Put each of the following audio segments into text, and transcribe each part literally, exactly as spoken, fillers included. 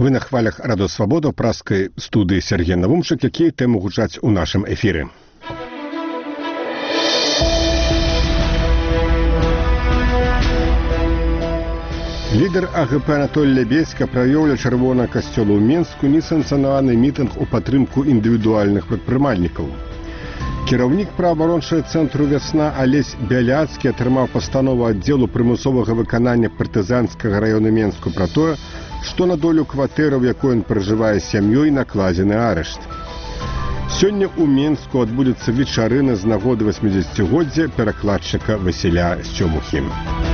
Вы на хвалях Радио Свобода ў праскай студыі Сергей Навумчык, якія тэмы гучаць у нашым эфіры. Лідар АГП Анатолій Лябедзька правёў ля Чырвонага касцёла ў Менску несанкцыянаваны мітынг у падтрымку індывідуальных прадпрымальнікаў. Кіраўнік праваабарончага цэнтру «Вясна» Алесь Бяляцкі атрымаў пастанову аддзелу прымусовага выканання партызанскага раёна Менску пра тое, што на долю кватэры, у якой ён пражывае з сям'ёй, накладзены арышт. Сёння ў Менску адбудзецца вечарына з нагоды васьмідзесяцігоддзя перакладчыка Васіля Сцёмухі.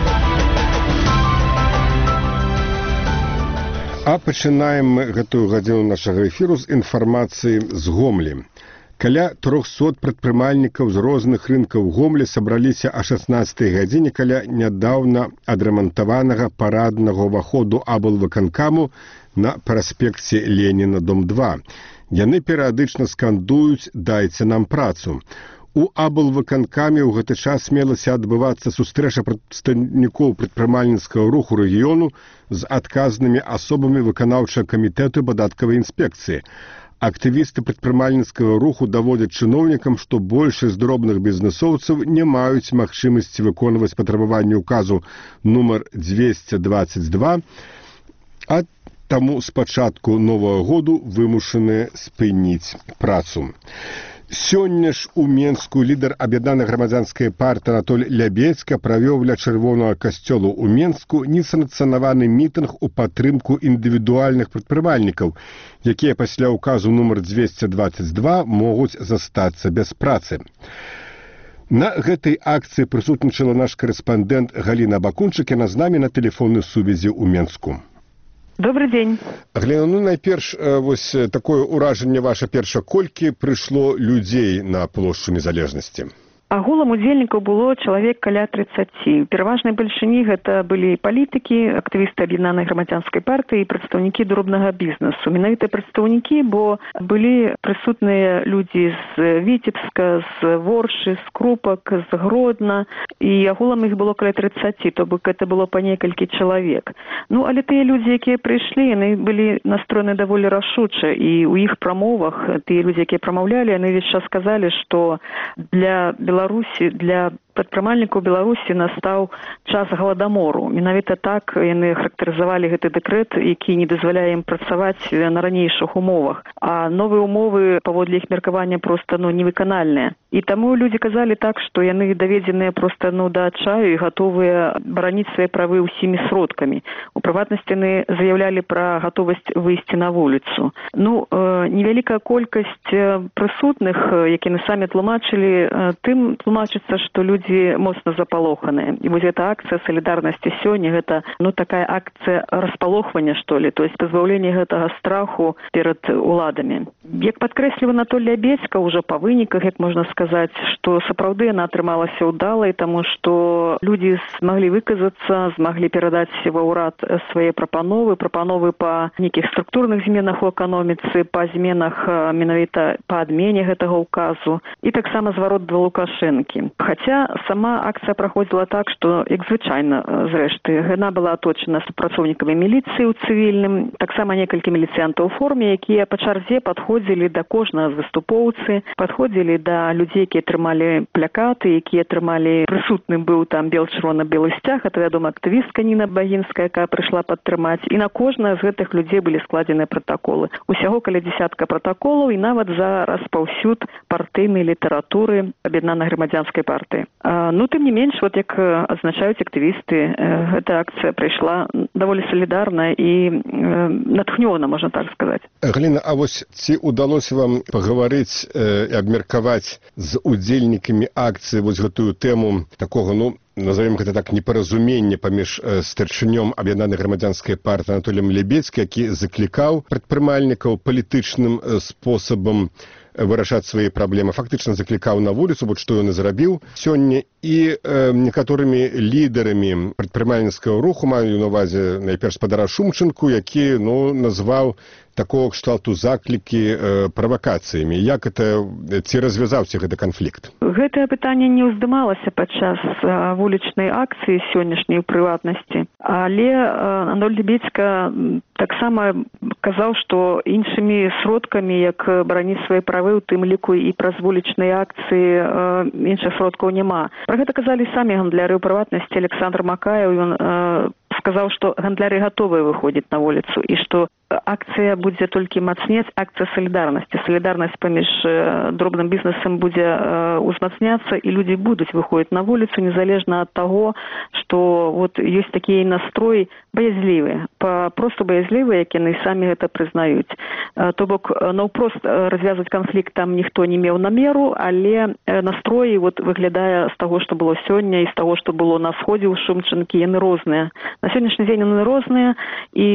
А пачынаем мы гэтую гадзіну нашага эфіру з інфармацыі з Гомлі. Каля трохсот прадпрымальнікаў з розных рынкаў Гомлі сабраліся о шаснаццатай гадзіне каля нядаўна адрамантаванага параднага ўваходу аблвыканкаму на праспекце Леніна, дом два. Яны перыядычна скандуюць «Дайце нам працу». У аблвыканкаме ў гэты час мелася адбывацца сустрэча прадстаўнікоў прадпрымальніцкага руху рэгіёну з адказнымі асобамі выканаўчага камітэту падаткавай інспекцыі. Актывісты прадпрымальніцкага руху даводзяць чыноўнікам, што большасць дробных бізнэсоўцаў не маюць магчымасці выконваць патрабаванні ўказу нумар дзвесце дваццаць два, а таму з пачатку новага году вымушаны спыніць працу. Сёння ж у Менску лідар аб'яднанай грамадзянскай партыі Анатолій Лябедзька правёў ля Чырвонага касцёла ў Менску несанкцыянаваны мітынг у падтрымку індывідуальных прадпрымальнікаў, якія пасля ўказу нумар дзвесце дваццаць два могуць застацца без працы. На гэтай акцыі прысутнічала наш карэспандэнт Галіна Бакунчык, яна з намі на тэлефоннай сувязі ў Менску. Добрый дзень. Глена, ну найперш вось такое ўражанне ваша перша, колькі прыйшло людзей на плошчу Незалежнасці? Агулам удзельнікаў было чалавек каля трыццаці. У пераважнай бальшыні гэта былі палітыкі, актывісты аб'яднанай грамадзянскай партыі і прадстаўнікі дробнага бізнесу. Менавіта прадстаўнікі, бо былі прысутныя людзі з Віцебска, з Воршы, з Крупак, з Гродна, і агулам іх было каля трыццаці, то бок гэта было па некалькі чалавек. Ну, але тыя людзі, якія прыйшлі, яны былі настроены даволі рашуча, і ў іх прамовах тыя людзі, якія прамаўлялі, яны ўвесь час сказалі, што для Беларусі, для прадпрымальнікаў Беларусі настаў час галадамору. Менавіта так яны характарызавалі гэты дэкрэт, які не дазваляе ім працаваць на ранейшых умовах. А новыя умовы, паводле іх меркавання, проста ну, невыканальныя. І таму людзі казалі так, што яны даведзеныя проста ну, да адчаю і гатовыя бараніць свае правы ўсімі сродкамі. У прыватнасці яны заяўлялі пра гатовасць выйсці на вуліцу. Ну, э, невялікая колькасць прысутных, які на самі тлумачылі, э, тым тлумачыцца, што людзі моцна запалоханыя. І вось эта акцыя салідарнасці сёння, гэта ну, такая акцыя распалохвання, што ли, то есть пазбаўлення гэтага страху перад уладамі. Як падкрэсліў Анатолій Лябедзька, ўжо па выніках, як можна сказаць, што сапраўды яна атрымалася ўдалай, таму што людзі змаглі выказацца, змаглі перадаць ва ўрад свае прапановы, прапановы па нейкіх структурных зменах у эканоміцы, па зменах менавіта па адмене гэтага ўказу і таксама зварот да Лукашэнкі. Хаця сама акцыя праходзіла так, што, як звычайна, зрэшты, яна была аточана супрацоўнікамі міліцыі ў цывільным, таксама некалькі міліцыянтаў у форме, якія па чарзе падходзілі да кожнага з выступоўцы, падходзілі да людзей, якія трымалі плакаты, якія трымалі, прысутным быў там бел-чырвона-белы сцяг, это, вядома, актывістка Ніна Багінская, якая прыйшла падтрымаць, і на кожнага з гэтых людзей былі складзеныя пратаколы. Усяго каля дзясятка пратаколаў і нават за распаўсюд партыйнай літаратуры аб'яднанай грамадзянскай партыі. А, ну, тым не менш, вот як адзначаюць актывісты, эта акцыя прайшла даволі салідарна і э, натхнёна, можна так сказаць. Галіна, а вось ці удалося вам пагаварыць і э, абмеркаваць з удзельнікамі акцыі вось гэтую тэму такога, ну, назовем гэта так, непаразумення паміж э, старшынём аб'яднанай грамадзянскай партыі Анатоліем Лябедзька, які заклікаў прадпрымальнікаў палітычным э, спосабам вырашаць свае праблемы, фактычна заклікаў на вуліцу, вот што ён і зрабіў сёння, і э, некаторымі лідарамі прадпрымальніцкага руху, маю на ўвазе найперш спадара Шумчынку, які ну, назваў такого кшталту заклікі правакацыямі. Як это, ці развязаўся гэты канфлікт? Гэтае пытанне не ўздымалася падчас вулічнай акцыі сённяшняй у прыватнасці, але Анатоль Лебедзька таксама казаў, што іншымі сродкамі, як бараніць свае правы, у тым ліку і праз вулічныя акцыі, іншых сродкаў няма. Пра гэта казалі самі гандляры ў прыватнасці. Александр Макаев, ён сказаў, што гандляры гатовыя выходзіць на вуліцу і што акцыя будзе толькі мацнець, акцыя салідарнасці. Салідарнасць паміж дробным бізнесам будзе узмацняцца, і людзі будуць выходзіць на вуліцу, незалежна ад таго, што вот ёсць такі настрой баязлівы, просто баязлівы, як яны самі гэта прызнаюць. То бок, наўпрост развязваць канфлікт там ніхто не меў намеру, але настроі вот выглядае з таго, што было сёння, і з таго, што было на сходзе ў Шумчынкі, яны розныя. На сённяшні дзень яны розныя, і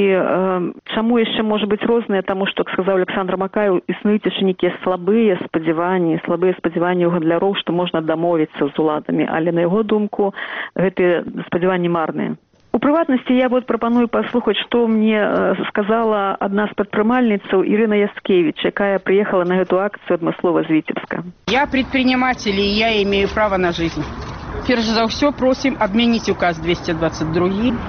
чаму яшчэ можа быць розныя, таму што, як сказаў Александр Макаев, існуюць яшчэ нейкія слабыя спадзяванні, слабыя спадзяванні ў гандляроў, што можна дамовіцца з уладамі, але на яго думку гэтыя спадзяванні марныя. У прыватнасці я вот прапаную паслухаць, што мне сказала адна з прадпрымальніцаў Ірына Яскевіч, якая приехала на эту акцию адмыслова з Витебска. Я предприниматель, и я имею право на жизнь. Перш за ўсё просім адмяніць указ двести двадцать два,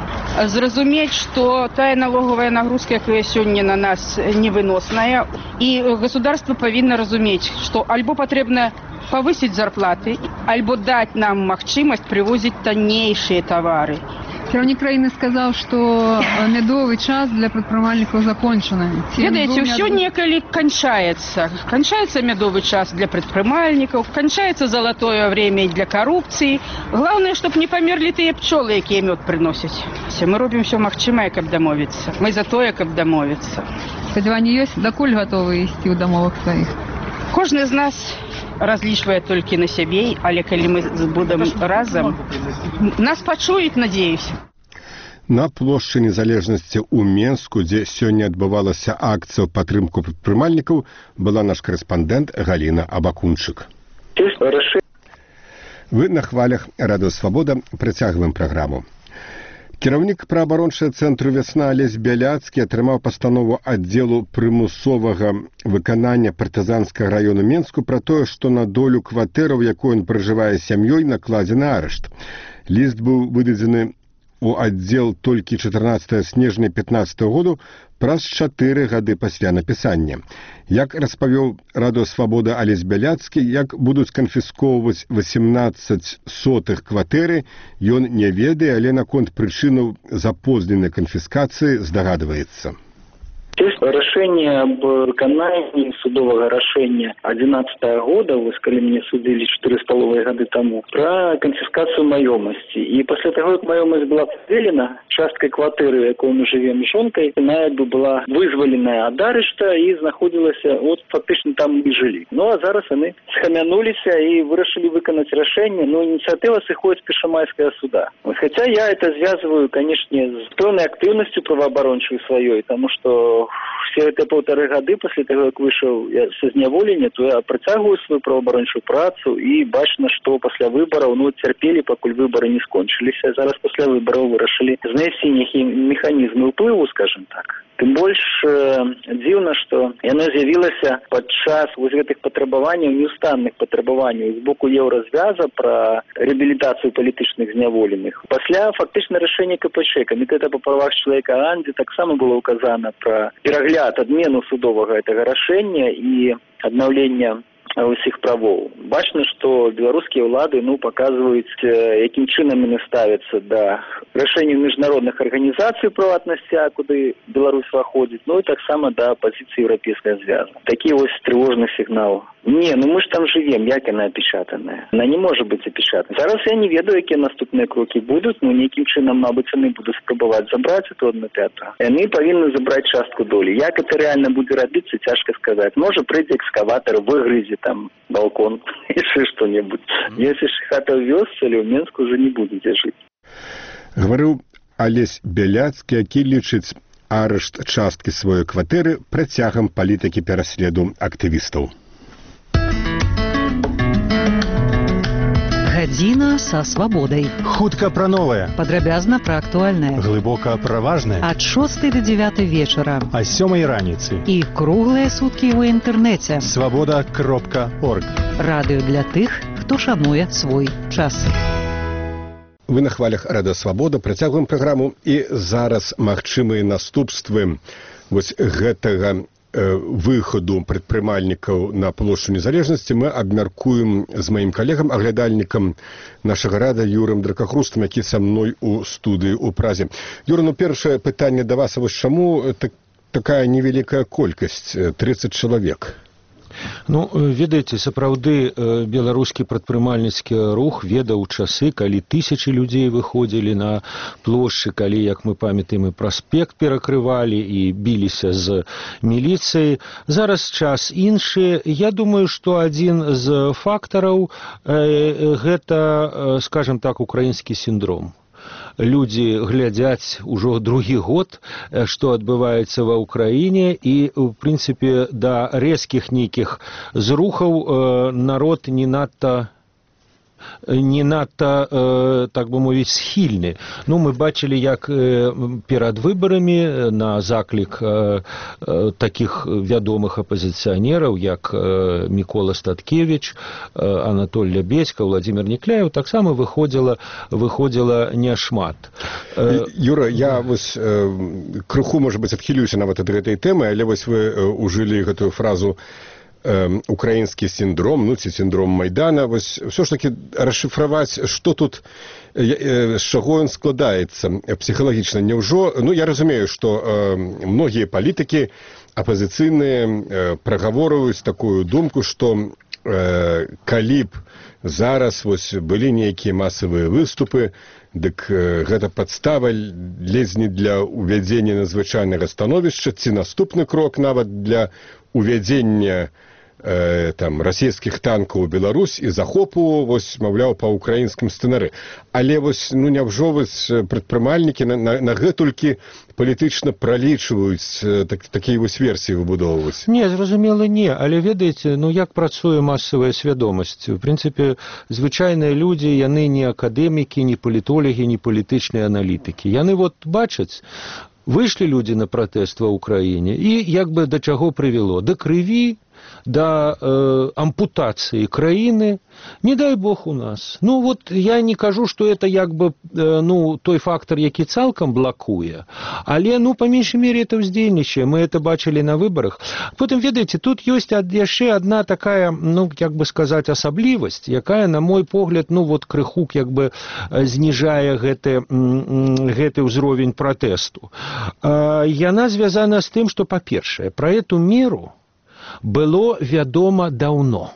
зразумець, што тая налоговая нагрузка, якая сёння на нас, невыносная, і государство павінна разумець, што альбо патрэбна повысить зарплаты, альбо дать нам магчымасць привозить таннейшие товары. Кіраўнік краіны сказаў, што мядовы час для прадпрымальнікаў закончаны. Ведаеце, ўсё некалі канчаецца. Канчаецца мядовы час для прадпрымальнікаў, канчаецца залатое время для карупцыі. Главное, чтоб не памерлі тыя пчолы, якія мёд прыносяць. Мы робім ўсё магчымае, каб дамовіцца. Мы за тое, каб дамовіцца. Спадзяванні ёсць, дакуль гатовы ісці ў дамовах сваіх? Кожны з нас разлічвае толькі на сябе, але калі мы будем разам, нас пачуюць, надеюсь. На плошчы Незалежнасці ў Менску, дзе сёння адбывалася акцыя ў падтрымку прадпрымальнікаў, была наш корэспандэнт Галіна Абакунчык. Вы на хвалях Радыё Свабода, працягваем праграму. Кіраўнік праабарончага цэнтру «Вясна» Алесь Бяляцкі атрымаў пастанову аддзелу прымусовага выканання партызанскага раёну Менску пра тое, што на долю кватэраў, якой ён пражывае сям'ёй, накладзены арышт. Ліст быў выдадзены у аддзел толькі чатырнаццатага снежня пятнаццатага году, праз чатыры гады пасля напісання. Як распавёў Радыё Свабода Алесь Бяляцкі, як будуць канфіскоўваць васемнаццаць сотых кватэры, ён не ведае, але наконт прычынаў запозненай канфіскацыі здагадваецца. Есть решение об выканании судового решения одиннадцатого года, вы сказали, мне судили четыре с половиной года тому, про конфискацию маёмости. И после того, как маёмость была поделена, частка квартиры, в якой мы живем с жонкой, она бы была вызволена от арешта и находилась, вот фактично там мы жили. Ну а зараз они схамянулись и вырашили выконать решение, но инициатива сыходит с Першамайского суда. Вот, хотя я это связываю, конечно, с полной активностью правооборончей своей, потому что все эти полторы годы после того, как вышел я со зняволення, то я працягваю свою правоабарончую працу і бачна, што пасля выбараў ну цярпелі, пакуль выбары не скончыліся. Зараз пасля выбараў вырашылі знайсці нейкія механізмы ўплыву, скажем так. Тым больш э, дзіўна, што яно з'явілася падчас вось гэтых патрабаванняў, неустанных патрабаванняў з боку Еўразвяза пра рэабілітацыю палітычных зняволеных. Пасля фактычна рашэння ка пэ чэ, Камітэта па правах чалавека АНДЗі, таксама было указана пра перагляд, адмену судовага гэтага рашэння і аднаўлення усіх правоў. Бачна, што беларускія ўлады ну, паказваюць, якім чынам яны ставяцца да рашэнняў міжнародных арганізацый прыватнасці, куды Беларусь выходзіць, ну і таксама да пазіцыі Еўрапейскага звяза. Такі вось трывожны сігнал. Не, ну мы ж там живем, як яна опечатаная. Она не может быть опечатана. Зараз я не ведаю, якія наступныя крокі будуць, но нейкім чынам, мабыць, яны будуць спрабаваць забраць эту одну пятую. Яны павінны забраць частку долі. Як это реально будзе рабіцца, цяжка сказаць. Можа, прыйдзе экскаватор, выгрызе там балкон, яшчэ што-небудзь. Если ж хата ў вёсцы, але ў Менску уже не будзе жыць. Гаварыў Алесь Бяляцкі, які лічыць арышт часткі сваёй кватэры працягам палітыкі пераследу актывістаў. Гадзіна са свабодай. Хутка пра новае. Падрабязна пра актуальнае. Глыбока пра важнае. Ад шостай да дзявятай вечара. А з сёмай раніцы. І круглыя суткі ў інтэрнэце. свабода кропка орг. Радыё для тых, хто шануе свой час. Вы на хвалях Радыё Свабода працягваем праграму, і зараз магчымыя наступствы вось гэтага выхаду прадпрымальнікаў на плошчу Незалежнасці мы абмяркуем з маім калегам, аглядальнікам нашага рада Юрым Дракахрустам, які са мной у студыі ў Празе. Юра, ну першае пытанне да вас, вось чаму так, такая невялікая колькасць, тридцать чалавек? Ну, ведаеце, сапраўды беларускі прадпрымальніцкі рух ведаў часы, калі тысячы людзей выходзілі на плошчы, калі, як мы памятаем, і праспект перакрывалі і біліся з міліцыяй. Зараз час іншы. Я думаю, што адзін з фактараў гэта, скажем так, украінскі сіндром. Людзі глядзяць ужо другі год, што адбываецца ва ўкраіне, і, ў прынцыпе, да рэзкіх нейкіх зрухаў народ не надта не надта, так бы мовіць, схільны. Ну, мы бачылі, як перад выбарамі на заклік такіх вядомых апазіцыянераў, як Мікола Статкевіч, Анатоль Лябедзька, Владзімір Некляеў, таксама выходзіла, выходзіла няшмат. Юра, я вось крыху, можа быць, адхілюся нават ад гэтай тэмы, але вось вы ужылі гэтую фразу украінскі сіндром, ну, ці сіндром Майдана, вось ўсё ж такі расшыфраваць, што тут, з чаго ён складаецца псіхалагічна. Няўжо, ну, я разумею, што многія палітыкі апазіцыйныя прагаворваюць такую думку, што калі б зараз вось былі нейкія масавыя выступы, дык гэта падстава ледзь не для ўвядзення надзвычайнага становішча, ці наступны крок нават для ўвядзення там расійскіх танкаў у Беларусь і захопу, вось, маўляў, па ўкраінскім сцэнары. Але вось, ну, няўжо вось прадпрымальнікі на, на, на гэтулькі палітычна пралічваюць так, такія вось версіі выбудоўваць? Не, зразумела, не. Але ведаеце, ну, як працуе масавая свядомасць? У прынцыпе, звычайныя людзі, яны не акадэмікі, не палітолагі, не палітычныя аналітыкі. Яны вот бачаць, выйшлі людзі на пратэст ва ўкраіне, і як бы да чаго прывяло? Да крыві, да э, ампутацыі краіны, не дай бог у нас. Ну, вот я не кажу, што это як бы, э, ну, той фактор, які цалкам блакуе, але, ну, па меншай мере, это ўздзейнічае. Мы это бачылі на выбарах. Потым, ведаеце, тут ёсць яшчэ адна такая, ну, як бы сказаць, асаблівасць, якая, на мой погляд, ну, вот крыху, як бы, зніжае гэты, гэты ўзровень пратэсту. Э, яна звязана з тым, што, па-першае, пра эту меру было вядома даўно.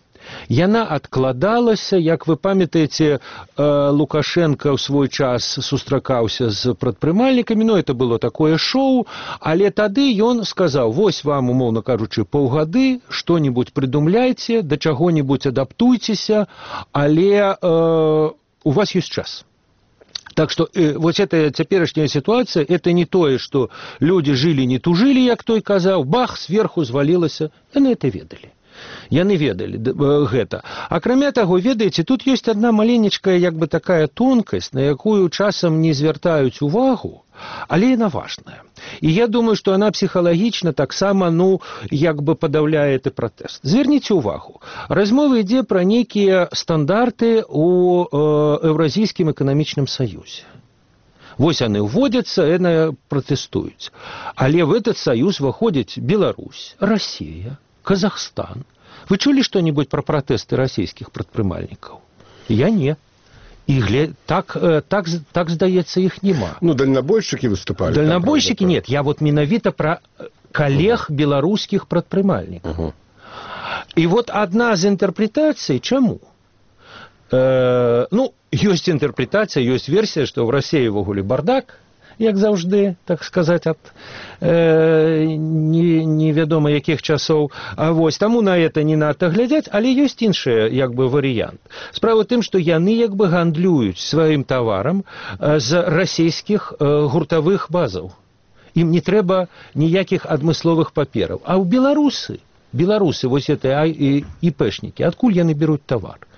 Яна адкладалася, як вы памятаеце, Лукашенко ў свой час сустракаўся з прадпрымальнікамі, ну, это было такое шоу, але тады ён сказаў, вось вам, умоўна кажучы, паўгады, што-небудзь прыдумляйце, да чаго-небудзь адаптуйцеся, але э, у вас ёсць час. Так что э, вот эта цяперашняя ситуация, это не тое, что люди жили, не тужили, як той казаў, бах, сверху звалілася. Яны это ведалі. Яны ведалі гэта. Акрамя таго, ведаеце, тут ёсць одна маленечкая, як бы такая тонкасць, на якую часам не звяртаюць увагу, але яна важная. І я думаю, што она псіхалагічна таксама, ну, як бы падаўляе гэты пратэст. Зверніце ўвагу. Размова ідзе пра нейкія стандарты ў Еўразійскім эканамічным саюзе. Вось яны ўводзяцца, яны пратэстуюць. Але в этот саюз выходзяць Беларусь, Россия, Казахстан. Вы чулі што-нибудь пра пратэсты расійскіх прадпрымальнікаў? Я не. І гля... так, так, так, здаецца, іх нема. Ну, дальнабойшчыкі выступалі. Дальнабойшчыкі нет. Я вот менавіта пра калег uh-huh. беларускіх прадпрымальнікаў. Uh-huh. І вот адна з інтэрпрэтацый, чаму? Э, ну, ёсць інтэрпрэтацыя, ёсць версія, што ў Расіі ўвогуле бардак, як заўжды, так сказаць, ад э, не, невядома якіх часоў. А вось, таму на это не надта глядзяць, але ёсць іншы, як бы, варыянт. Справа тым, што яны, як бы, гандлююць сваім таварам э, з расійскіх э, гуртавых базаў. Ім не трэба ніякіх адмысловых папераў. А ў беларусы, беларусы, вось это ІПшнікі, адкуль яны беруць тавар?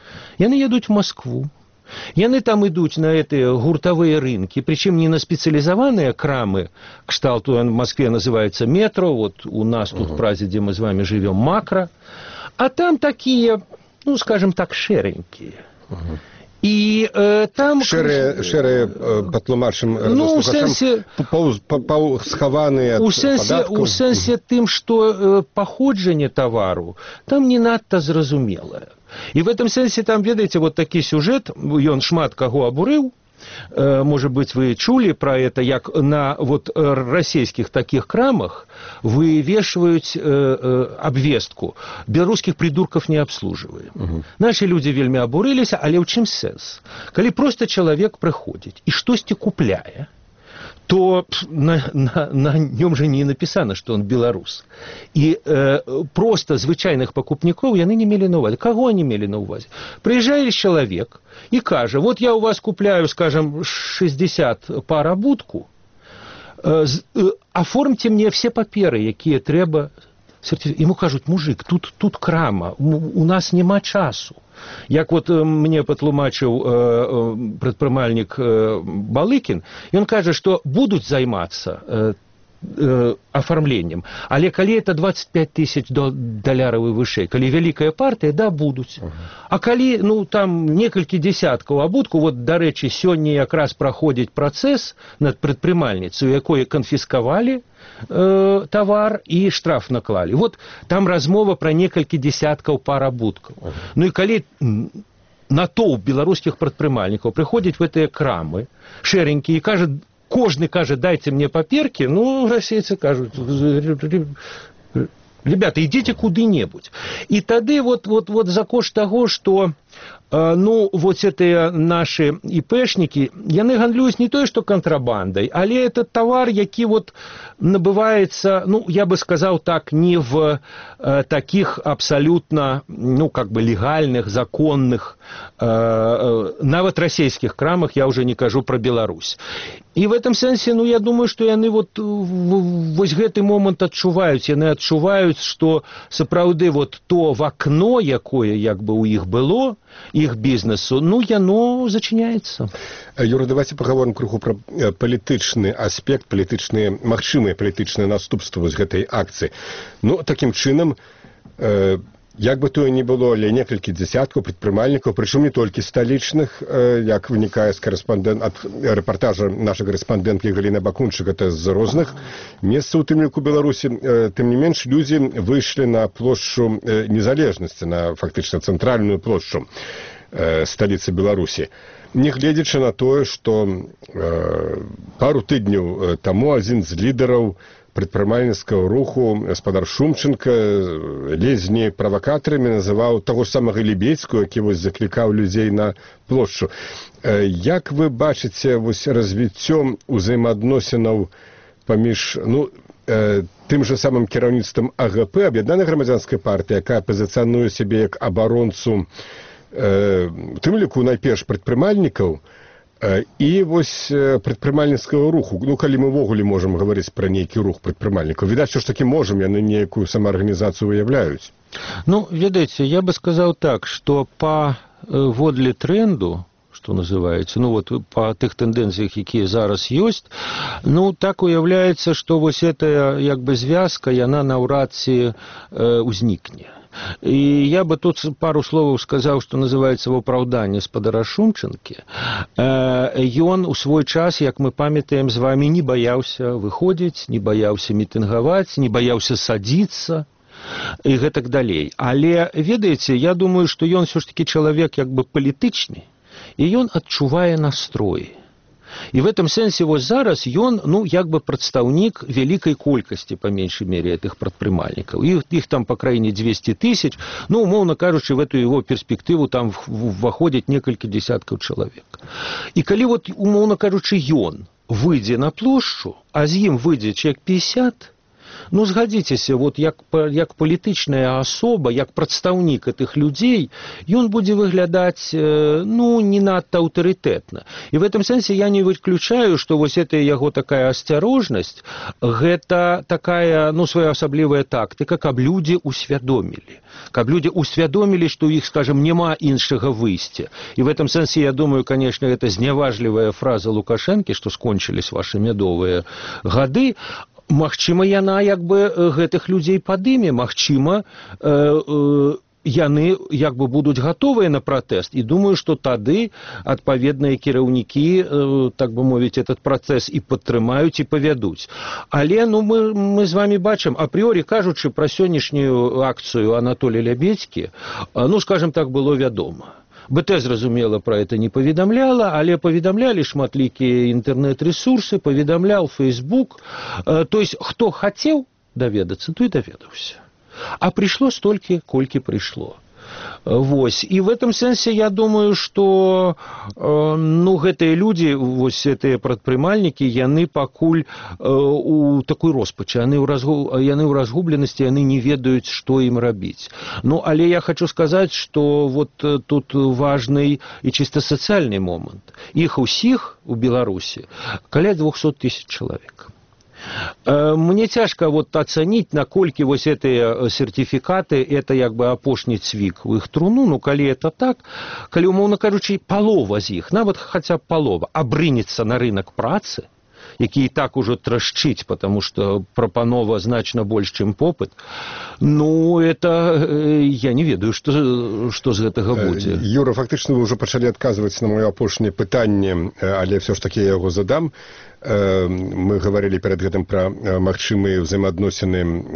яны едуць в Москву. Яны там ідуць на гэтыя гуртавыя рынкі, причем не на спецыялізаваныя крамы, кшталту в Москве называется метро, вот у нас тут в Празе, где мы с вами живем, макро, а там такие, ну, скажем так, шеренькие. І е, там... Шэрыя, шэрыя патлумачым ну, радыёслухачам, паўсхаваныя ад падаткаў. У сэнсе тым, што э, паходжанне тавару там не надта зразумелае. І в этом сэнсе там, ведаеце, вот такі сюжэт, ён шмат каго абурыў. Может быть, вы чули про это, як на вот российских таких крамах вывешивают э, э, обвестку. Белорусских придурков не обслуживаем. Угу. Наши люди вельми обурылись, але ў чым сэнс? Калі просто человек приходит и штосьці купляе, то на, на, на нем же не написано, что он белорус. И э, просто звычайных покупников яны не мели на увазе. Кого они мели на увазе? Приезжает человек и каже, вот я у вас купляю, скажем, шестьдесят пар абутку, э, э, оформьте мне все паперы, якія трэба. Ему кажут, мужик, тут, тут крама, у нас нема часу. Як вот мне патлумачыў э, прадпрымальнік э, Балыкін, ён кажа, што будуць займацца э, э, афармленнем, але калі это двадцать пять тысяч даляраў і вышэй, калі вялікая партыя, да, будуць. Uh-huh. А калі, ну, там некалькі дзесяткаў абутку, вот, дарэчы, сёння якраз праходзіць працэс над прадпрымальніцай, у якой канфіскавалі э, тавар і штраф наклалі. Вот там размова пра некалькі дзесяткаў пар абуткаў. Uh-huh. Ну і калі натоўп беларускіх прадпрымальнікаў прыходзіць в гэтыя крамы, шэренькі, і кажа, кожны кажа, дайте мне паперки, ну, расейцы кажут, ребята, идите куды-небудь. И тады вот, вот, вот за кошт того, что, э, ну, вот эти наши ИПшники, яны гандлююць не то, что контрабандой, але этот товар, які вот набывается, ну, я бы сказал так, не в э, таких абсолютно, ну, как бы легальных, законных, э, э, нават расійскіх крамах, я уже не кажу про Беларусь. І в этом сэнсе, ну, я думаю, што яны вот вось гэты момант адчуваюць, яны адчуваюць, што сапраўды вот то вакно, якое як бы у іх было, іх бізнесу, ну, яно зачыняецца. Юра, давайте паговорым крыху пра палітычны аспект, палітычныя, магчымыя палітычныя наступствы з гэтай акцыі. Ну, такім чынам, э, як бы то не было, але некалькі дзесяткаў прадпрымальнікаў, прычым не толькі сталічных, як вынікае з карэспандэнт ад рэпартажа нашай карэспандэнткі Галіны Бакунчык, гэта з розных месцаў, у тым ліку Беларусі. Тым не менш, людзі выйшлі на плошчу Незалежнасці, на фактычна цэнтральную плошчу сталіцы Беларусі. Нягледзячы на тое, што пару тыдняў таму адзін з лідараў прадпрымальніцкага руху, гаспадар Шумченко, лезні правакатарамі называў таго ж самага Лебедзькую, які вось заклікаў людзей на плошчу. Як вы бачыце вось развіццё ўзаемаадносінаў паміж, ну, тым жа самым кіраўніцтвам АГП, аб'яднаная грамадзянская партыя, якая пазіцыянуе сябе як абаронцу, у тым ліку найперш прадпрымальнікаў, і вось прадпрымальніцкага руху. Ну, калі мы ўвогуле можам гаварыць пра нейкі рух прадпрымальнікаў, відаць, што ж такі можам, яны нейкую самаарганізацыю выяўляюць. Ну, ведаеце, я бы сказаў так, што па водле тренду, што называецца, ну, вот па тых тэндэнцыях, якія зараз ёсць, ну, так уяўляецца, што вось гэтая, як бы, звязка, яна наўрад ці ўзнікне. И я бы тут пару слов сказал, что называется в оправдании спадара Шумченки. Ён у свой час, як мы памятаем з вами, не боялся выходить, не боялся митинговать, не боялся садиться и гэтак далей. Але, ведаеце, я думаю, что ён все ж таки человек як бы палітычны, и ён адчувае настроі. І в этом сэнсе вось зараз ён, ну, як бы прадстаўнік вялікай колькасці, па меншай мере, гэтых прадпрымальнікаў. Іх, іх там па краіне двести тысяч, ну, умоўна кажучы, в эту его перспектыву там ўваходзяць некалькі десяткаў чалавек. І калі вот, умоўна кажучы, ён выйдзе на плошчу, а з ім выйдзе чалавек пятьдесят, Ну, згадзіцеся, вот як, як палітычная асоба, як прадстаўнік гэтых людзей, ён будзе выглядаць, ну, не надта аўтарытэтна. І в этом сэнсе я не выключаю, што вось гэта яго такая асцярожнасць, гэта такая, ну, своеасаблівая тактыка, каб людзі усвядомілі. Каб людзі усвядомілі, што ў іх, скажем, няма іншага выйсця. І в этом сэнсе, я думаю, конечно, это зняважлівая фраза Лукашэнкі, што скончылись ваши мядовыя гады, магчыма, яна як бы гэтых людзей падыме, магчыма, э, э, яны як бы будуць гатовыя на пратэст, і думаю, што тады адпаведныя кіраўнікі, э, так бы мовіць, этот працэс і падтрымаюць, і павядуць. Але, ну, мы, мы з вами бачым, апрыорі кажучы пра сённяшнюю акцыю Анатолія Лябедзькі, ну, скажем так, было вядома. БТ, зразумела, пра это не паведамляла, але паведамлялі шматлікія інтэрнэт-рэсурсы, паведамляў Фейсбук. То есть, хто хацеў даведацца, то і даведаўся. А прыйшло столькі, колькі прыйшло. Вось. І в этом сэнсе я думаю, што э, ну, гэтыя людзі, вось гэтыя прадпрымальнікі, яны пакуль э, у такой роспачы, яны ў разгу... яны ў разгубленасці, яны не ведаюць, што ім рабіць. Ну, але я хочу сказаць, што вот тут важны і чыста сацыяльны момант. Іх усіх у Беларусі каля двухсот тысяч чалавек. Мне цяжка вот ацаніць, наколькі вось гэтыя сертыфікаты, это як бы апошні цвік в іх труну, ну калі это так, калі, умоўна кажучы, палова з іх, нават хаця б палова, абрынецца на рынок працы, які і так ужо трашчыць, потому что прапанова значна больш, чым попыт, ну, это я не ведаю, што, што з гэтага будзе. Юра, фактычна вы ўжо пачалі адказваць на маё апошняе пытанне, але все ж таки я яго задам. Мы гаварылі перад гэтым пра магчымыя ўзаемаадносіны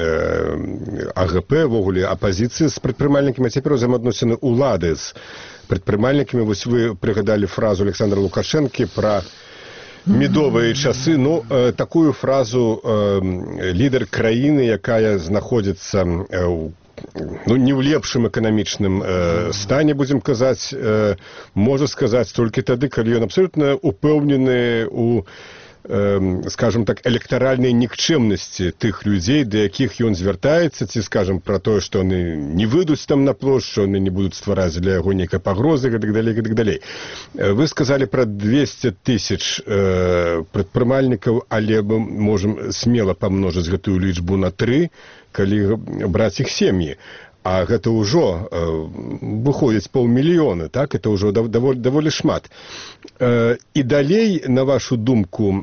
АГП, ввогуле апазіцыі з прадпрымальнікамі, а цяпер ўзаемаадносіны ўлады з прадпрымальнікамі. Вось вы прыгадалі фразу Александра Лукашэнкі пра медовыя часы. Ну, такую фразу лідар краіны, якая знаходзіцца ў, ну, не ў лепшым эканамічным стане, будзем казаць, можа сказаць толькі тады, калі ён абсолютна упэўнены у, скажем так, электаральнай нікчэмнасці тых людзей, да якіх ён звяртаецца, ці, скажем, пра тое, што яны не выйдуць там на плошчу, яны не будуць ствараць для яго нейкай пагрозы, гэтак далей, гэтак далей. Вы сказалі пра двести тысяч э, прадпрымальнікаў, але мы можам смела памножыць гэтую лічбу на тры, калі браць іх сем'і. А гэта ўжо э, выходзіць паўмільёна, так? Это ўжо даволі, даволі шмат. Э, і далей, на вашу думку,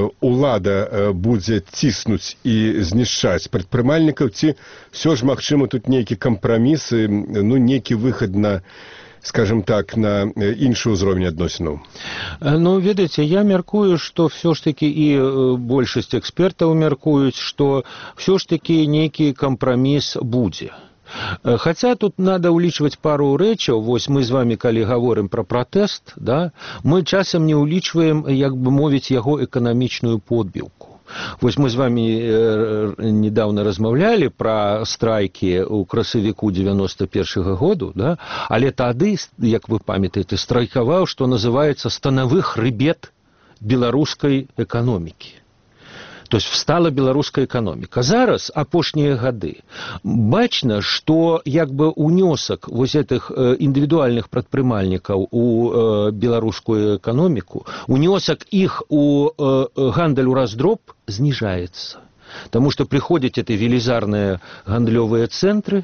улада будзе ціснуць і знішчаць прадпрымальнікаў, ці ўсё ж магчыма тут нейкі кампрамісы, ну, нейкі выхад на, скажем так, на іншы ўзровень адносінаў? Ну, ведаеце, я мяркую, што ўсё ж такі і большасць экспертаў мяркуюць, што ўсё ж такі нейкі кампраміс будзе. Хотя тут надо улічваць пару рэчаў. Вось мы з вами, калі гаворым пра пратэст, да, мы часам не улічваем, як бы мовіць, яго эканамічную подбілку. Вось мы з вами э, недавно размаўлялі пра страйкі ў красавіку девяносто першага году, да, але тады, як вы памятаеце, страйкаваў, што называецца станавы хрыбет беларускай эканомікі. То есть встала беларуская эканоміка. Зараз, апошнія гады, бачна, што як бы унёсак вось гэтых індывідуальных прадпрымальнікаў у беларускую эканоміку, унёсак іх у гандаль у раздроб зніжаецца. Таму што прыходзяць эти велізарныя гандлёвыя цэнтры,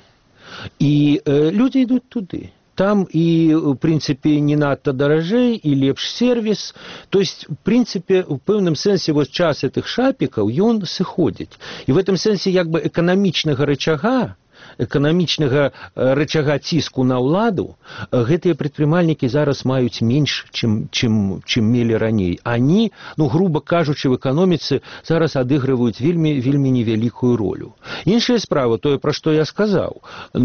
і людзі ідуць туды. Там и, в принципе, не надто даражэй, и лепш сервис. То есть, в принципе, в пэўным сэнсе вот час этих шапиков, ён сыходзіць. И в этом сэнсе, як бы, эканамічнага рычага, эканамічнага рычага ціску на ўладу, гэтыя прадпрымальнікі зараз маюць менш, чым, чым, чым мелі раней. Они, ну, грубо кажучы, в эканоміцы зараз адыгрываюць вельмі, вельмі невялікую ролю. Іншая справа, тое, пра што я сказаў,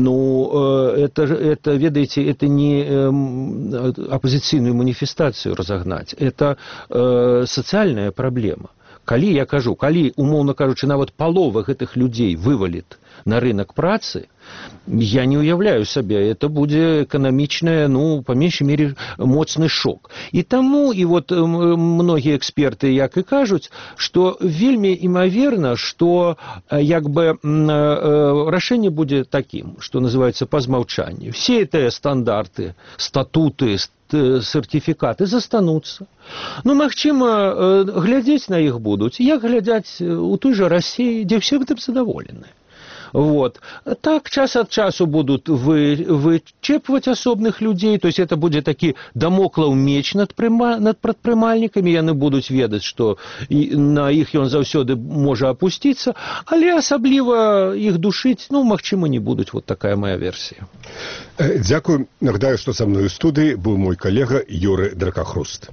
ну, это, это, ведаеце, это не апозіцыйную маніфестацыю разогнаць, это э, сацыяльная праблема. калі, я кажу, калі, умоўна кажучы, нават палова гэтых людзей вываліт на рынок працы, я не уяўляю сабе, это будзе эканамічная, ну, па меншай мере, моцны шок. І таму, і вот многія эксперты як і кажуць, што вельмі імаверна, што як бы рашэнне будзе такім, што называецца па змаўчанні. Все гэтыя стандарты, статуты, сертификаты застануцца. Ну, магчыма, глядзець на іх будуць, як глядзяць у той жа Расіі, дзе ўсе гэтым задаволены. Вот. Так, час от часу будут вы, вычепывать особных людей, то есть это будет таки дамоклаў меч над, прыма, над прадпрымальнікамі, яны будуць ведаць, што на іх ён заўсёды можа апусціцца, але асабліва іх душыць, ну, магчыма, не будуць. Вот такая моя версія. Дзякую. Нагадаю, што са мной у студыі быў мой калега Юры Дракахруст.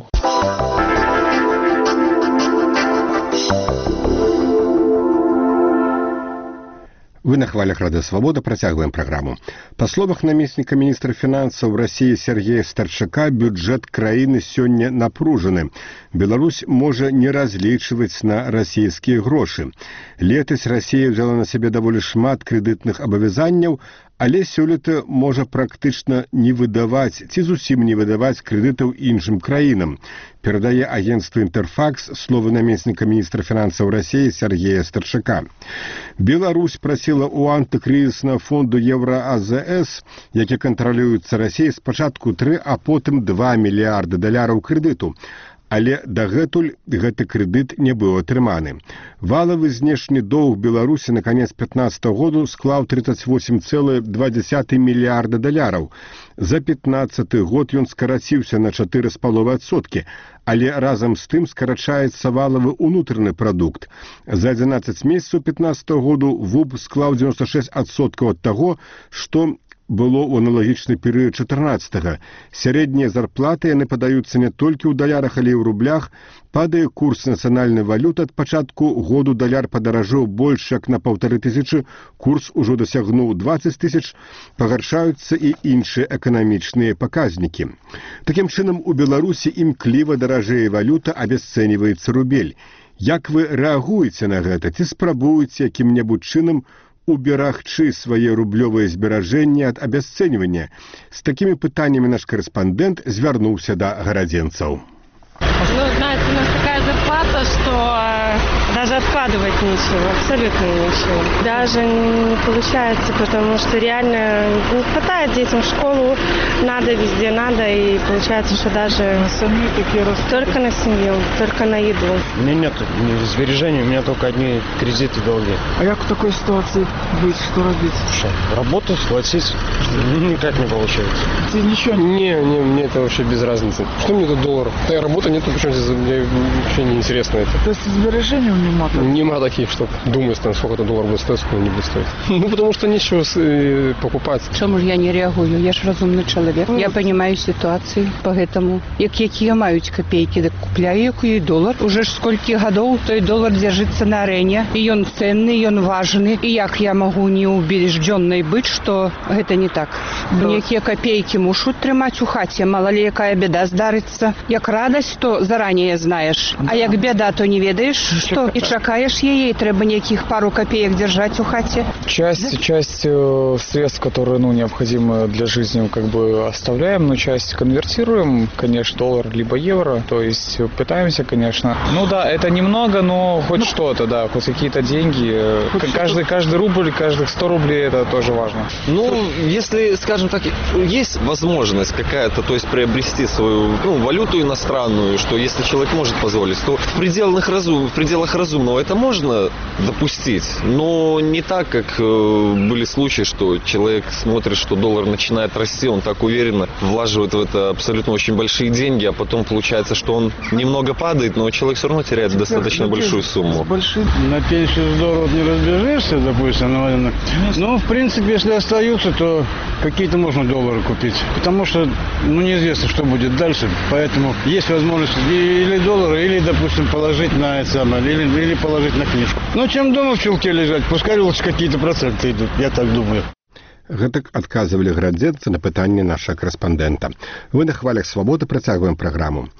Вы на хвалях Радио Свобода, працягваем праграму. Па словах намесніка міністра фінансаў Расіі Сергея Старчака, бюджэт краіны сёння напружаны. Беларусь можа не разлічваць на расійскія грошы. Летась Расія взяла на сябе даволі шмат крэдытных абавязанняў, але сёлета можа практычна не выдаваць ці зусім не выдаваць крэдытаў іншым краінам. Перадае агенцтва «Інтэрфакс» словы намесніка міністра фінансаў Расіі Сергея Старчака. Беларусь прасіла ў антыкрызіснага фонду Еўра-АЗС, які кантралюецца Расіяй, спачатку тры, а потым два мільярды даляраў крэдыту. Але дагэтуль гэты крэдыт не быў атрыманы. Валавы знешні доўг Беларусі на канец пятнаццатага году склаў тридцать восемь целых два десятых мільярда даляраў. За пятнаццаты год ён скараціўся на чатыры з паловай адсоткі, але разам з тым скарачаецца валавы ўнутраны прадукт. За адзінаццаць месяцаў пятнаццатага году ВУБ склаў девяносто шесть адсоткаў ад таго, што было ў аналагічны перыяд чатырнаццатага. Сярэднія зарплаты яны падаюцца не толькі ў далярах, але і ў рублях. Падае курс нацыянальнай валюты, ад пачатку году даляр падаражэў больш як на паўтары тысячы, курс ужо дасягнуў двадцать тысяч, пагаршаюцца і іншыя эканамічныя паказнікі. Такім чынам, у Беларусі імкліва даражэе валюта, абясцэньваецца рубель. Як вы рэагуеце на гэта? Ці спрабуеце якім-небудзь чынам уберагчы свае рублёвыя зберажэнні ад абясцэньвання? З такімі пытаннямі наш корэспандэнт звярнуўся да гарадзенцаў. Ну, знаете, у нас такая зарплата, что даже откладывать нечего, абсолютно нечего. Даже не получается, потому что реально не хватает детям в школу, надо везде, надо, и получается, что даже только на семью, только на еду. У меня нет сбережений, у меня только одни кредиты, долги. А как в такой ситуации быть, что робить? Что, работать, платить? Никак не получается. Ты ничего? Не, не, мне это вообще без разницы. Что мне тут долларов? Да, работа нету, почему здесь мне вообще не интересно это. То есть сбережений у нема? Нема таких, что думаю, сколько это долларов будет стоить, сколько не будет стоить. Ну, потому что нечего покупать. Чому ж я не реагую? Я ж розумний чоловік. Я розумію ситуацію, поэтому, як які мають копейки, так купляю який долар. Уже ж скільки годів той долар держиться на арені, і він цінний, і він важний. І як я можу не убежденной бути, що це не так? Ніякі копейки мушуть тримати у хаті, мало ли яка біда здариться. Як радость, то заранее знаешь, а як біда, то не ведаєш, що і чакаешь ей, и треба неких пару копеек держать у хате. Часть, часть э, средств, которые, ну, необходимы для жизни, как бы оставляем, но часть конвертируем, конечно, доллар либо евро, то есть пытаемся, конечно. Ну да, это немного, но хоть ну, что-то, да, хоть какие-то деньги. Хоть каждый, каждый рубль, каждых сто рублей, это тоже важно. Ну, если, скажем так, есть возможность какая-то, то есть приобрести свою, ну, валюту иностранную, что если человек может позволить, то в пределах, разум, в пределах разумного это можно допустить, но не так, как э, были случаи, что человек смотрит, что доллар начинает расти, он так уверенно влаживает в это абсолютно очень большие деньги, а потом получается, что он немного падает, но человек все равно теряет достаточно большую сумму. На пенсию здорово не разбежишься, допустим, наверное. Но, в принципе, если остаются, то какие-то можно доллары купить, потому что, ну, неизвестно, что будет дальше, поэтому есть возможность или доллары, или, допустим, положить на это самое, или, или положить на книжку. Ну, чем дома в чулке лежать, пускай лучше какие-то проценты идут, я так думаю. Гэтак адказвалі гарадзенцы на пытанні нашага корэспандэнта. Вы на хвалях свабоды працягваем праграму.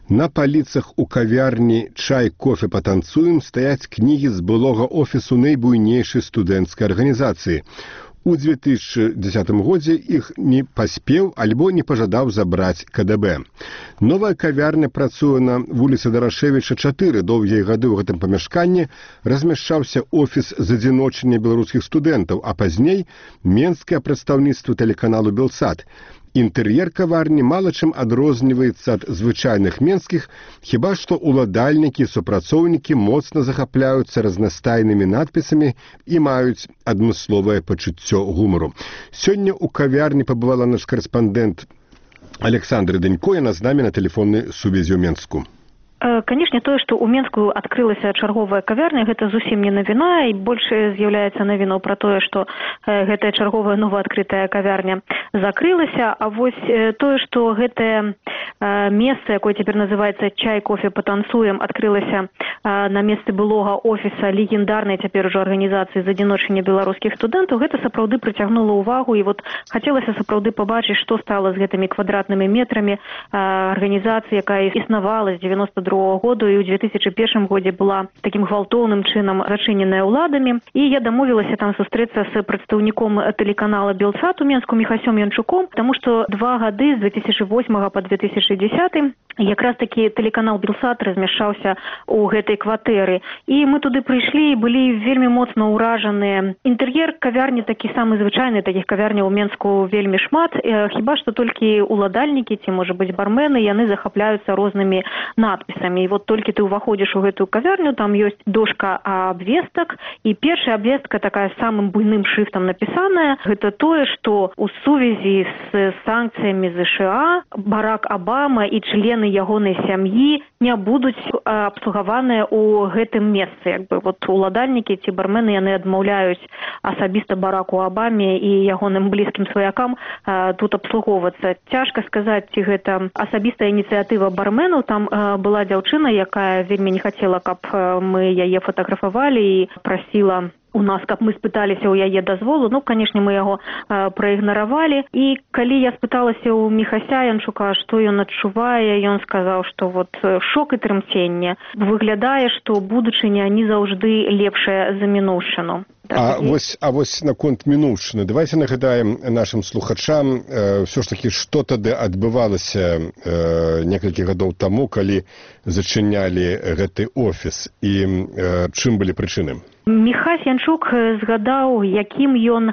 На паліцах у кавярні «Чай, кофе, патанцуем» стаяць кнігі з былога офісу найбуйнейшай студэнцкай арганізацыі. У дзве тысячы дзесятым годзе іх не паспеў альбо не пажадаў забраць ка дэ бэ. Новая кавярня працуе на вуліцы Дарашевіча чатыры. Доўгія гады ў гэтым памяшканні размяшчаўся офіс з адзіночання беларускіх студэнтаў, а пазней менскае прадстаўніцтва тэлеканалу «Белсат». Інтэр'ер каварні мала чым адрозніваецца ад звычайных менскіх, хіба што уладальнікі і супрацоўнікі моцна захапляюцца разнастайнымі надпісамі і маюць адмысловае пачуццё гумару. Сёння ў кавярні пабывала наш карэспандэнт Александр Дэнько, яна з намі на тэлефоннай сувязі ў Менску. Канешне, тое, што ў Менску адкрылася чарговая кавярня, гэта зусім не навіна, і больш з'яўляецца навіnou пра тое, што гэтая чарговая новаадкрытая кавярня закрылася, а вось тое, што гэтае месца, якое цяпер называецца «Чай, кофе, патанцуем», адкрылася на месцы былога офіса легендарнай цяпер ужо арганізацыі з адзіночання беларускіх студэнтаў, гэта сапраўды прыцягнула ўвагу, і вот хацелася сапраўды пабачыць, што стала з гэтымі квадратнымі метрамі арганізацыі, якая існавала з дзевяноста другога году і ў дзве тысячы першым годзе была такім гвалтоўным чынам зачыненая ўладамі. І я дамовілася там сустрэцца з прадстаўніком тэлеканала «Белсат» у Менску Міхасём Янчуком, таму што два гады з две тысячы восьмага па две тысячы дзесяты якраз такі тэлеканал «Белсат» размяшчаўся ў гэтай кватэры. І мы туды прыйшлі і былі вельмі моцна ўражаныя. Інтэр'ер кавярні такі самы звычайны, такіх кавярняў у Менску вельмі шмат, хіба што толькі уладальнікі ці, можа быць, бармены, яны захапляюцца рознымі надпісамі. І вот толькі ты ўваходзіш у гэтую кавярню, там ёсць дошка абвестак, і першая абвестка такая самым буйным шрыфтам напісаная. Гэта тое, што ў сувязі з санкцыямі ЗША Барак Абама і члены ягонай сям'і не будуць абслугаваныя ў гэтым месцы. Як бы вот уладальнікі ці бармены яны адмаўляюць асабіста Бараку Абаме і ягоным блізкім сваякам тут абслугоўвацца. Цяжка сказаць, ці гэта асабістая ініцыятыва барменаў. Там была дзяўчына, якая вельмі не хацела, каб мы яе фатаграфавалі і прасіла у нас, каб мы спыталіся ў яе дазволу. Ну, канешне, мы яго э, праігнаравалі. І калі я спыталася ў Міхася Янчука, што ён адчувае, ён сказаў, што вот шок і трымценне. Выглядае, што будучыня не заўжды лепшая за мінуўшчыну. А вось, а вось наконт мінуўшчыны. Давайте нагадаем нашим слухачам э, ўсё ж такі, што тады адбывалася э, некалькі гадоў таму, калі зачынялі гэты офіс, і э, чым былі прычыны? Міхась Янчук згадаў, якім ён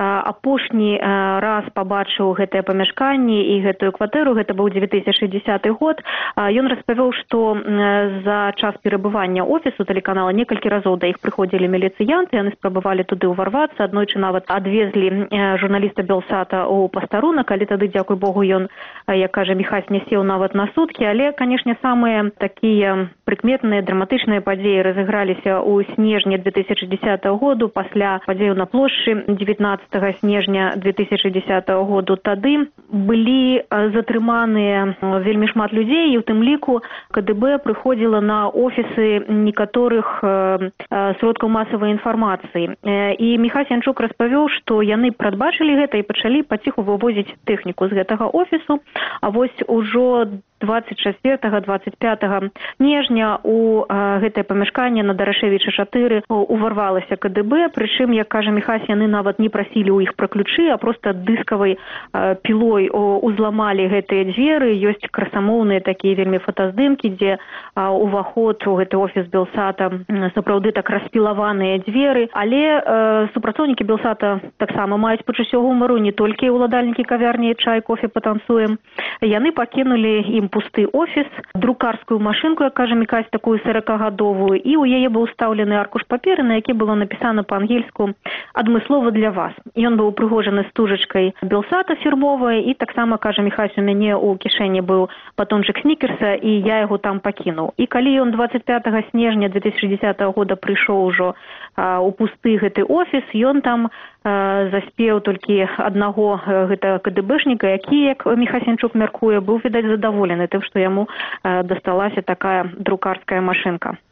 апошні раз пабачыў гэтае памяшканне і гэтую кватэру. Гэта быў дзве тысячы дзесяты год. Ён распавёў, што за час перабывання офісу тэлеканала некалькі разоў да іх прыходзілі міліцыянты, яны спрабавалі туды ўварвацца, аднойчы нават адвезлі журналіста Белсата ў пастарунак, але тады, дзякуй Богу, ён, як кажа Міхась, не сеў нават на суткі. Але, канешне, самыя такія прыкметныя драматычныя падзеі разыграліся ў снежні две тысячы дзесятага году, пасля падзеяў на плошчы дзевятнаццатага снежня две тысячы дзесятага году. Тады былі затрыманыя вельмі шмат людзей, і ў тым ліку ка дэ бэ прыходзіла на офісы некаторых сродкаў масавай інфармацыі. І Міхась Янчук распавёў, што яны прадбачылі гэта і пачалі паціху вывозіць тэхніку з гэтага офісу. А вось ужо двадцать чацвёртага двадцать пятага снежня у э, гэтае памяшканне на Дарашевіча чатыры уварвалася ка дэ бэ, прычым, як кажа Міхась, яны нават не прасілі ў іх пра ключы, а проста дыскавай э, пілой о, узламалі гэтыя дзверы. Ёсць красамоўныя такія вельмі фотаздымкі, дзе э, уваход у гэты офіс Белсата сапраўды так распілаваныя дзверы. Але э, супрацоўнікі Белсата таксама маюць пачуццё гумару, не толькі ўладальнікі кавярні «Чай, кофе, патанцуем». Яны пакінулі ім пусты офіс, друкарскую машынку, як кажа Міхась, такую сорокагадовую, і ў яе быў устаўлены аркуш паперы, на які было напісана па-ангельску «Адмыслова для вас». Ён быў упрыгожаны стужачкай Белсата фірмовай, і таксама, кажа Міхась, у мяне ў кішэні быў батончык снікерса, і я яго там пакінуў. І калі ён двадцать пятага снежня две тысячи дзесятага года прыйшоў ужо а, у пусты гэты офіс, ён там а, заспеў толькі аднаго гэта ка дэ бэшніка, які, як Міхась Янчук мяркуе, быў, відаць, задаволены тым, што яму э, дасталася такая друкарская машынка.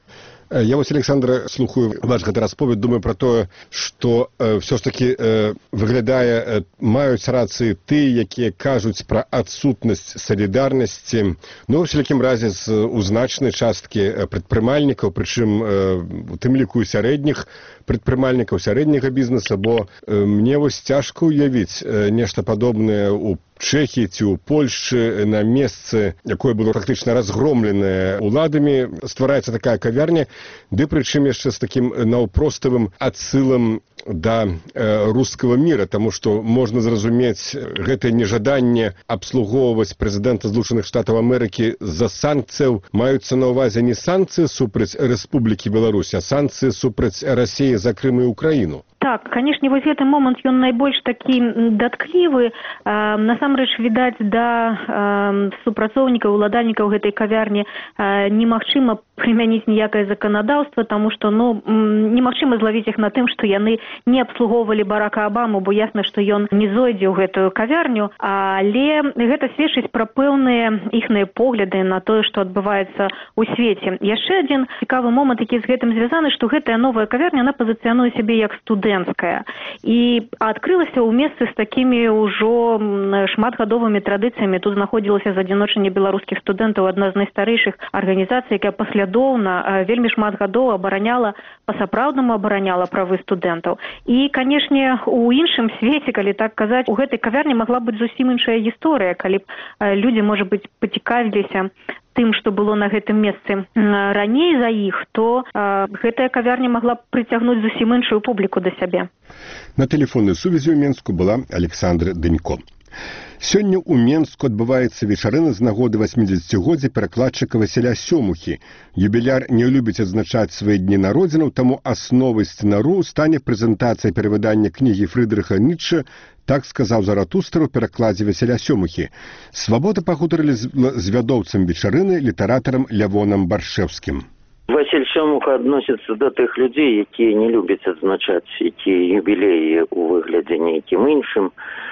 Я вось, Александра, слухаю ваш гэты расповед, думаю пра тое, што э, ўсё ж такі э, выглядае, э, маюць рацыі ты, якія кажуць пра адсутнасць салідарнасці, ну, ў всякім разе з у значнай часткі прадпрымальнікаў, прычым э, у тым ліку і сярэдніх прадпрымальнікаў, сярэдняга бізнеса, бо э, мне вось цяжка ўявіць э, нешта падобнае ў Чэхіі ці ў Польшчы на месцы, якое было практычна разгромленае уладамі, ствараецца такая кавярня, ды прычым яшчэ з такім наўпроставым адсылам да э, рускага міра, таму што можна зразумець гэтае нежаданне абслугоўваць прэзідэнта Злучаных Штатаў Амерыкі з-за санкцыяў. Маюцца на ўвазе не санкцыі супраць Рэспублікі Беларусь, а санкцыі супраць Расіі за Крым і Украіну. Так, канешне, вось гэты момант ён найбольш такі датклівы. Э, насамрэч, відаць, да э, супрацоўнікаў, уладальнікаў гэтай кавярні э, немагчыма прымяніць ніякае заканадаўства, таму што ну, немагчыма злавіць іх на тым, што яны не абслугоўвалі Барака Абаму, бо ясна, што ён не зойдзе ў гэтую кавярню, але гэта сведчыць пра пэўныя іхныя погляды на тое, што адбываецца ў свеце. Яшчэ адзін цікавы момант, які з гэтым звязаны, што гэтая новая кавярня, она пазіцыянуе сябе як студэнцкая. І адкрылася ў месцы з такімі ўжо шматгадовымі традыцыямі. Тут знаходзілася задзіночанне беларускіх студэнтаў, адна з найстарэйшых арганізацый, якая паслядоўна вельмі шмат гадоў абараняла, па-сапраўднаму абараняла правы студэнтаў. І, канешне, у іншым свеце, калі так казаць, у гэтай кавярні магла быць зусім іншая гісторыя, калі б людзі, можа быць, пацікавіліся тым, што было на гэтым месцы раней за іх, то э, гэтая кавярня магла б прыцягнуць зусім іншую публіку да сябе. На тэлефоннай сувязі ў Менску была Александра Дэнько. Сёння ў Менску адбываецца вечарына з нагоды васьмідзесяцігоддзя перакладчыка Васіля Сёмухі. Юбіляр не любіць адзначаць свае дні народзінаў, таму асновай сцэнару стане прэзентацыя перавыдання кнігі Фрыдрыха Ніцшэ, так сказаў Заратустра ў перакладзе Васіля Сёмухі. Свабода пагутарылі з, з вядоўцам вечарыны, літаратарам Лявонам Баршэўскім. Васіль Сёмуха адносіцца да тых людзей, якія не любяць адзначаць якія юбілеі ў выглядзе нейкім іншым.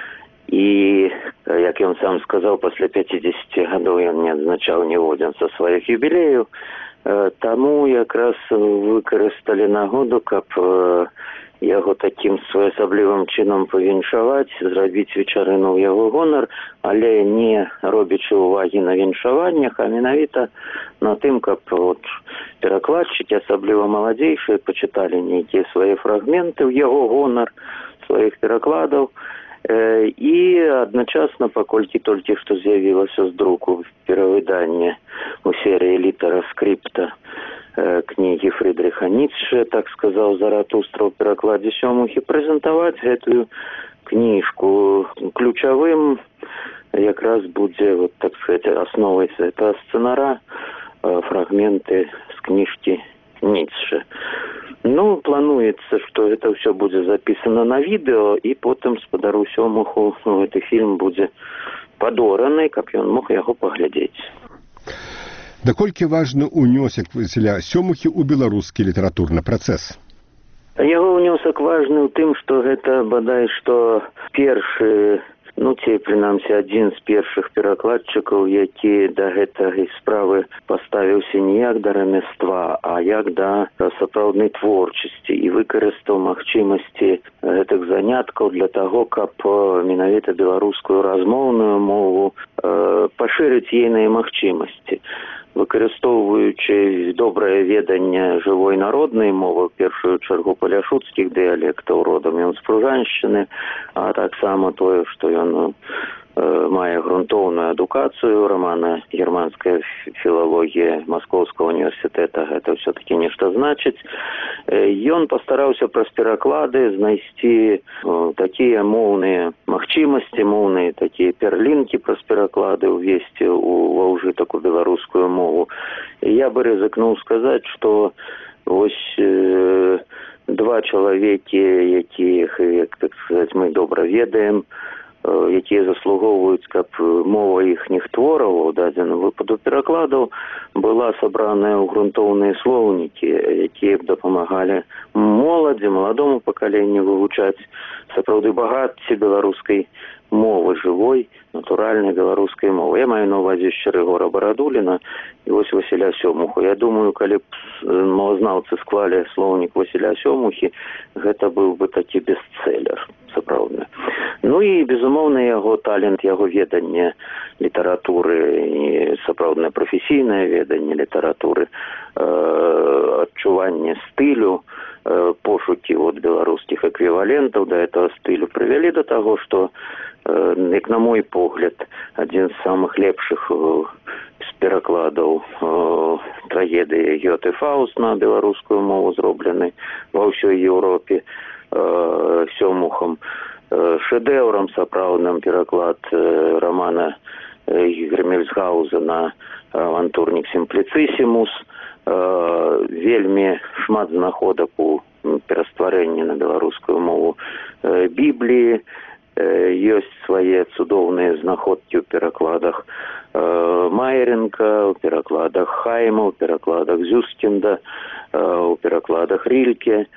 І, як ён сам сказаў, пасля пяцідзесяці гадоў ён не адзначаў ніводзін са сваіх юбілеяў. Таму якраз выкарысталі нагоду, каб яго такім своеасаблівым чынам павіншаваць, зрабіць вечарыну ў яго гонар, але не робячы ўвагі на віншаваннях, а менавіта на тым, каб от, перакладчыкі, асабліва маладзейшыя, пачыталі нейкія свае фрагменты ў яго гонар, сваіх перакладаў. І адначасна, паколькі толькі што з'явілася з друку перавыданне ў серыі літара скрипта кнігі Фрыдрыха Ніцшэ, так сказаў Заратустра ў перакладзе Сёмухі, прэзентаваць гэтую кніжку. Ключавым якраз будзе, вот, так сказать, асновай гэтага сцэнара фрагменты з кніжкі Ніцшэ. Ну, плануецца, што гэта ўсё будзе запісана на відэо, і потым спадару Сёмуху гэты фільм будзе падораны, каб ён мог яго паглядзець. Даколькі важны ўнёсак Васіля Сёмухі ў беларускі літаратурны працэс? Яго ўнёсак важны ў тым, што гэта бадай што першы, ну, ці, прынамсі, адзін з першых перакладчыкаў, які да гэтай справы паставіўся не як да рамяства, а як да сапраўднай творчасці і выкарыстаў магчымасці гэтых заняткаў для таго, каб менавіта беларускую размоўную мову э, пашырыць ейныя магчымасці. Выкарыстоўваючы добрае веданне жывой народнай мовы, в першую чаргу паляшуцкіх дыялектаў, родам ён з Пружаншчыны, а таксама тое, што ён мае грунтоўную адукацыю, рамана германская філалогія Маскоўскага універсітэта, гэта ўсё-такі нешта значыць. Ён пастараўся праз пераклады знайсці такія моўныя магчымасці, моўныя такія перлінкі праз пераклады ўвесці ва ўжытак у беларускую мову. І я бы рызыкнуў сказаць, што вось э, два чалавекі, якіх, як так сказаць, мы добра ведаем, якія заслугоўваюць, каб мова іхніх твораў у дадзеным выпаду перакладаў была сабраная ў грунтоўныя слоўнікі, якія б дапамагалі моладзі, маладому пакаленню вывучаць сапраўды багацце беларускай мовы жывой, натуральнай беларускай мовы. Я маю на ўвазе яшчэ Рыгора Барадуліна і вось Васіля Сёмуху. Я думаю, калі б мовазнаўцы склалі слоўнік Васіля Сёмухі, гэта быў бы такі бестселлер, сапраўдны. Ну і, безумоўна, яго талент, яго веданне літаратуры і сапраўднае прафесійнае веданне літаратуры, адчуванне стылю, пошукі от беларускіх эквівалентаў да этого стылю прывялі да таго, што, як на мой погляд, адзін з самых лепшых з перакладаў трагедыі Гёте Фауст на беларускую мову зроблены ва ўсёй Еўропе Сёмухам, шэдэўрам сапраўдным пераклад рамана Гремельсгаузена «Авантурнік Сімпліцысімус», вельмі шмат знаходак у перастварэнні на беларускую мову Бібліі, ёсць свае цудоўныя знаходкі ў перакладах Майеренка, ў перакладах Хайма, ў перакладах Зюскінда, ў перакладах Рільке.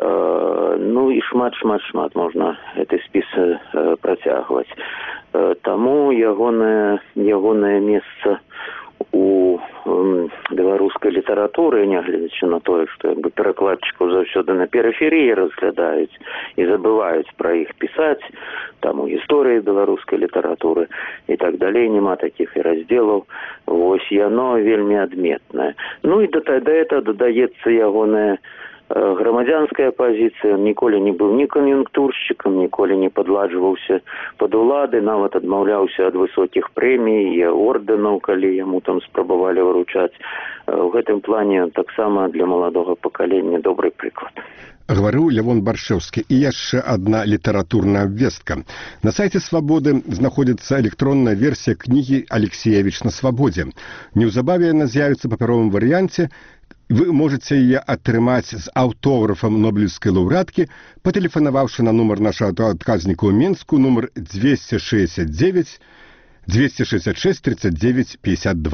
Ну і шмат-шмат-шмат можна гэты спіс працягваць. Таму ягонае, ягонае месца у беларускай літаратуры, нягледзячы на тое, што як бы перакладчыкаў заўсёды на перыферыі разглядаюць і забываюць пра іх пісаць, там у гісторыі беларускай літаратуры і так далей, няма такіх і раздзелаў. Вось яно вельмі адметнае. Ну і да этого дадаецца ягоная грамадзянская пазіцыя. Он ніколі не быў ні кан'юнктуршчыкам, ніколі не падладжваўся пад улады, нават адмаўляўся ад высокіх прэмій і ордэнаў, калі яму там спрабавалі выручаць. У гэтым плане таксама для маладога пакалення добры прыклад. Гаварыў Лявон Баршэўскі. І яшчэ адна літаратурная абвестка. На сайце «Свабоды» знаходзіцца электронная версія кнігі «Алексеевич на свабодзе». Неўзабаве яна з'явіцца ў папяровым варыянце. Вы можете яе атрымаць з аўтографам нобелевскай лаўрэаткі, патэлефанаваўшы на нумар нашага адказніка ў Менску, нумар двести шестьдесят девять двести шестьдесят шесть тридцать девять пятьдесят два.